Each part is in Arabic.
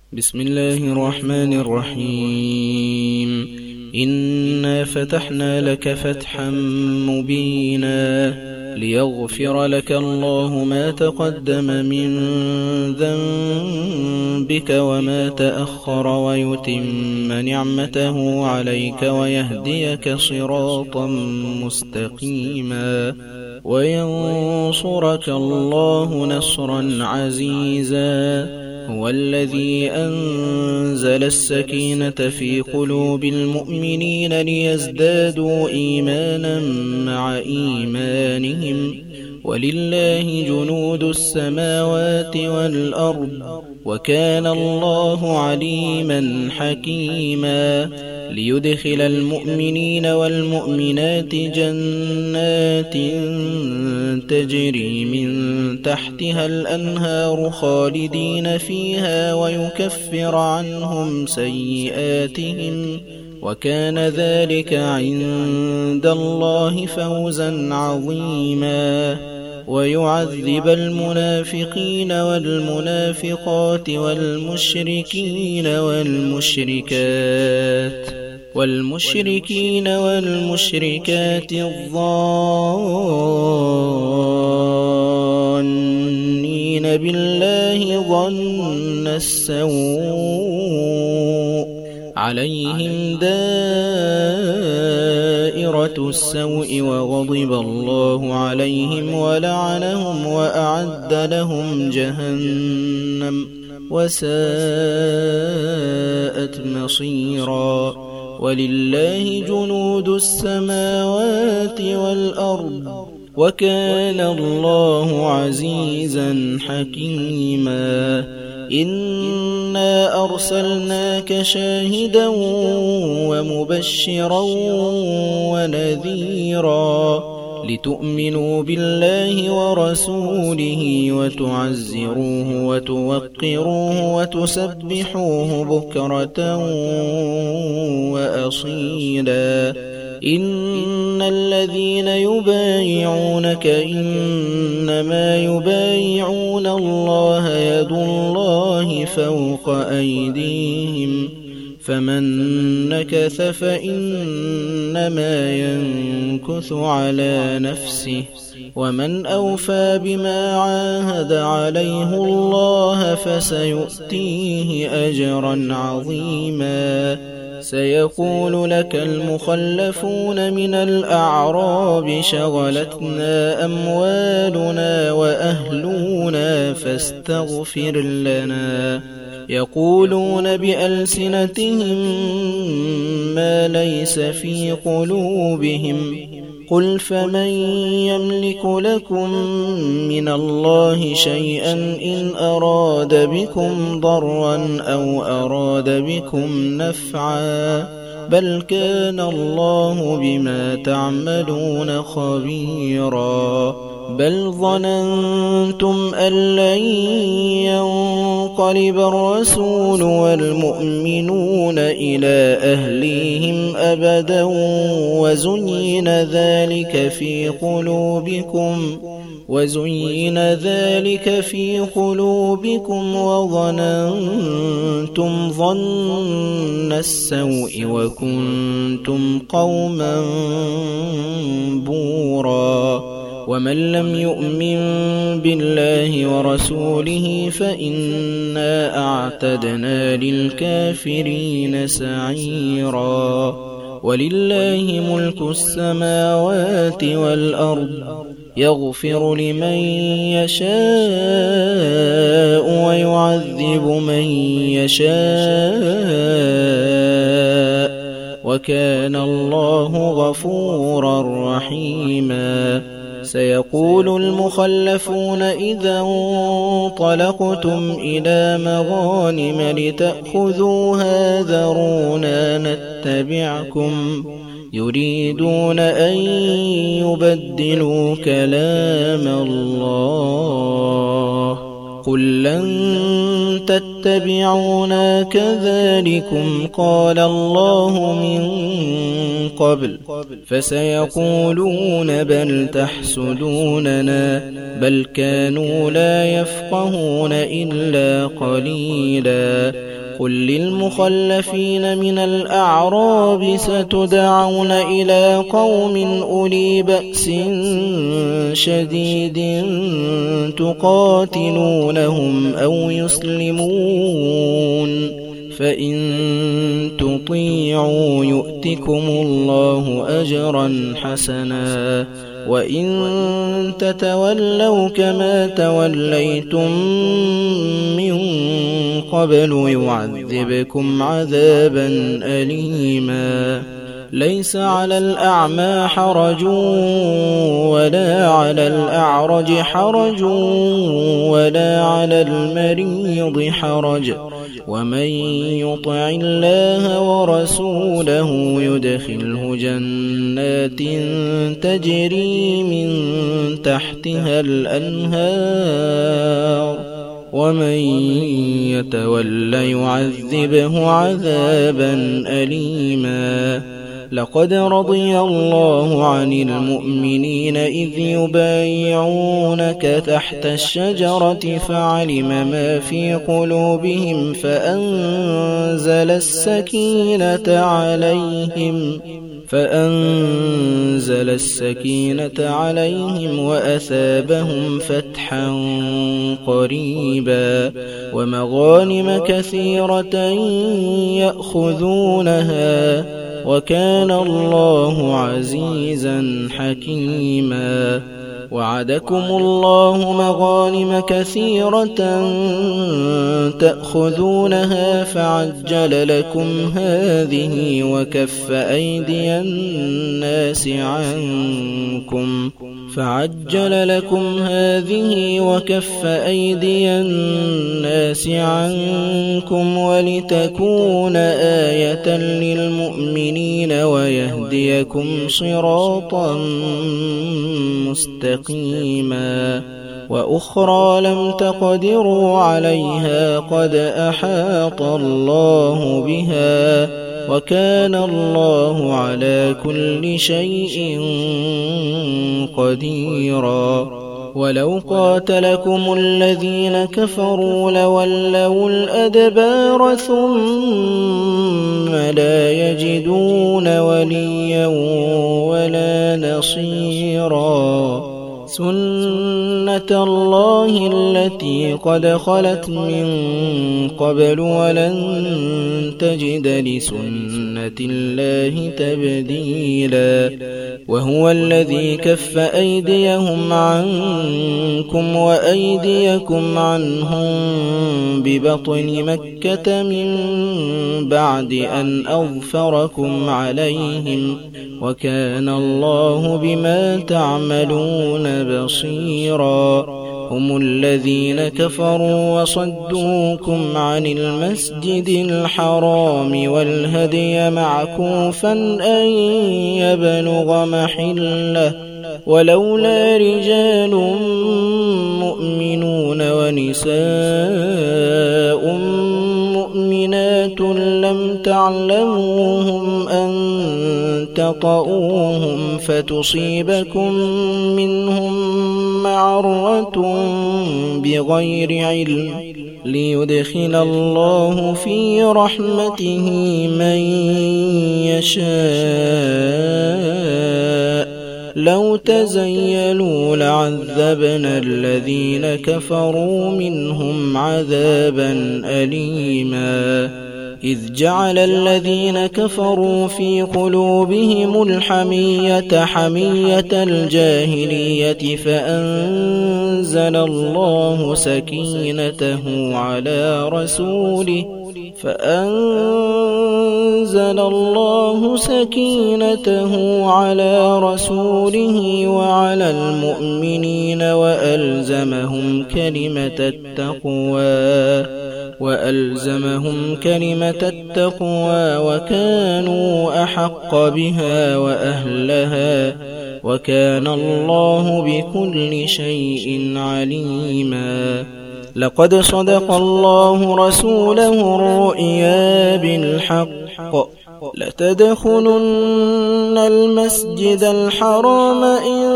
بسم الله الرحمن الرحيم. إنا فتحنا لك فتحا مبينا ليغفر لك الله ما تقدم من ذنبك وما تأخر ويتم نعمته عليك ويهديك صراطا مستقيما وينصرك الله نصرا عزيزا. هو الذي أنزل السكينة في قلوب المؤمنين ليزدادوا إيمانا مع إيمانهم ولله جنود السماوات والأرض وكان الله عليما حكيما. ليدخل المؤمنين والمؤمنات جنات تجري من تحتها الأنهار خالدين فيها ويكفر عنهم سيئاتهم وكان ذلك عند الله فوزا عظيما. ويعذب المنافقين والمنافقات والمشركين والمشركات الظانين بالله ظن السوء عليهم دائرة السوء وغضب الله عليهم ولعنهم وأعد لهم جهنم وساءت مصيرا. ولله جنود السماوات والأرض وكان الله عزيزا حكيما. إنا أرسلناك شاهدا ومبشرا ونذيرا لتؤمنوا بالله ورسوله وتعزروه وتوقروه وتسبحوه بكرة وأصيلا. إن الذين يبايعونك إنما يبايعون الله يد الله فوق أيديهم فمن نكث فإنما ينكث على نفسه ومن أوفى بما عاهد عليه الله فسيؤتيه أجرا عظيما. سيقول لك المخلفون من الأعراب شغلتنا أموالنا وأهلنا فاستغفر لنا. يقولون بألسنتهم ما ليس في قلوبهم قل فمن يملك لكم من الله شيئا إن أراد بكم ضرا أو أراد بكم نفعا بل كان الله بما تعملون خبيرا. بل ظننتم أن لن ينقلب الرسول والمؤمنون إلى أهليهم أبدا وزين ذلك في قلوبكم وظننتم ظن السوء وكنتم قوما بورا. ومن لم يؤمن بالله ورسوله فإنا أعتدنا للكافرين سعيرا. ولله ملك السماوات والأرض يغفر لمن يشاء ويعذب من يشاء وكان الله غفورا رحيما. سيقول المخلفون إذا انطلقتم إلى مغانم لتأخذوها ذرونا نتبعكم يريدون أن يبدلوا كلام الله قل لن تتبعونا كذلكم قال الله من قبل فسيقولون بل تحسدوننا بل كانوا لا يفقهون إلا قليلا قل للمخلفين من الأعراب ستدعون إلى قوم أولي بأس شديد تقاتلونهم أو يسلمون فإن تطيعوا يؤتكم الله أجرا حسنا وإن تتولوا كما توليتم من قبل يعذبكم عذابا أليما ليس على الأعمى حرج ولا على الأعرج حرج ولا على المريض حرج ومن يطع الله ورسوله يدخله جنات تجري من تحتها الأنهار ومن يتول يعذبه عذابا أليما لقد رضي الله عن المؤمنين إذ يبايعونك تحت الشجرة فعلم ما في قلوبهم فأنزل السكينة عليهم وأثابهم فتحا قريبا ومغانم كثيرة يأخذونها وكان الله عزيزا حكيما وعدكم الله مغانم كثيرة تأخذونها فعجل لكم هذه وكف أيدي الناس عنكم ولتكون آية للمؤمنين ويهديكم صراطا مستقيما وأخرى لم تقدروا عليها قد أحاط الله بها وكان الله على كل شيء قديرا ولو قاتلكم الذين كفروا لولوا الأدبار ثم لا يجدون وليا ولا نصيرا سنة الله التي قد خلت من قبل ولن تجد لسنة الله تبديلا وهو الذي كف أيديهم عنكم وأيديكم عنهم ببطن مكة من بعد أن أظفركم عليهم وكان الله بما تعملون بصيرا هم الذين كفروا وصدوكم عن المسجد الحرام والهدي معكوفا أن يبلغ محله ولولا رجال مؤمنون ونساء مؤمنات لم تعلموهم أن تطؤوهم فتصيبكم منهم معرة بغير علم ليدخل الله في رحمته من يشاء لو تزيلوا لعذبنا الذين كفروا منهم عذابا أليما إذ جعل الذين كفروا في قلوبهم الحمية حمية الجاهلية فأنزل الله سكينته على رسوله وعلى المؤمنين وألزمهم كلمة التقوى وكانوا أحق بها وأهلها وكان الله بكل شيء عليما لقد صدق الله رسوله الرؤيا بالحق لتدخلن المسجد الحرام إن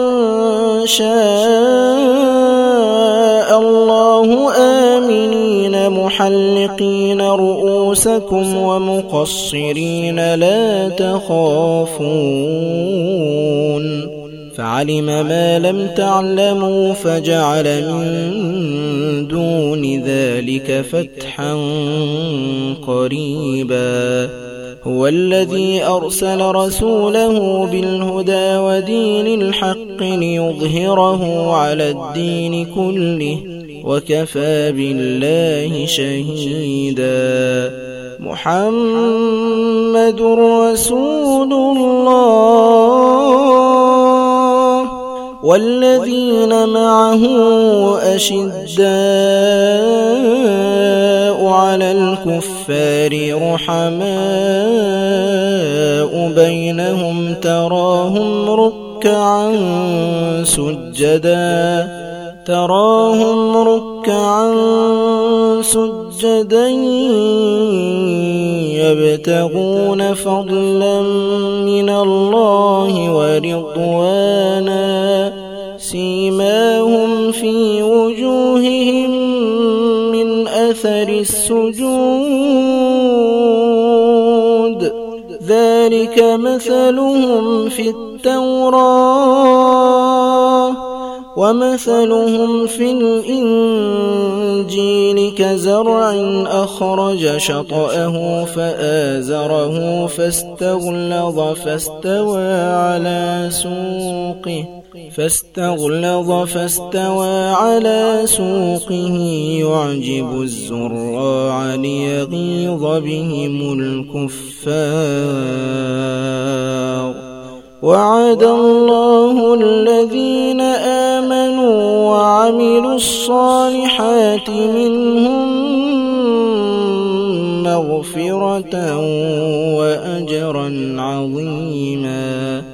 شاء الله آمنين محلقين رؤوسكم ومقصرين لا تخافون فعلم ما لم تعلموا فجعل من دون ذلك فتحا قريبا هو الذي أرسل رسوله بالهدى ودين الحق ليظهره على الدين كله وكفى بالله شهيدا محمد رسول الله والذين معه أشداء على الكفار رحماء بينهم تراهم ركعا سجدا يبتغون فضلا من الله ورضوانا سيماهم في وجوههم من أثر السجود ذلك مثلهم في التوراة ومثلهم في الإنجيل كزرع أخرج شطأه فآزره فاستغلظ على سوقه يعجب الزراع ليغيظ بهم الكفار وعد الله الذين آمنوا وعملوا الصالحات منهم مغفرة وأجرا عظيما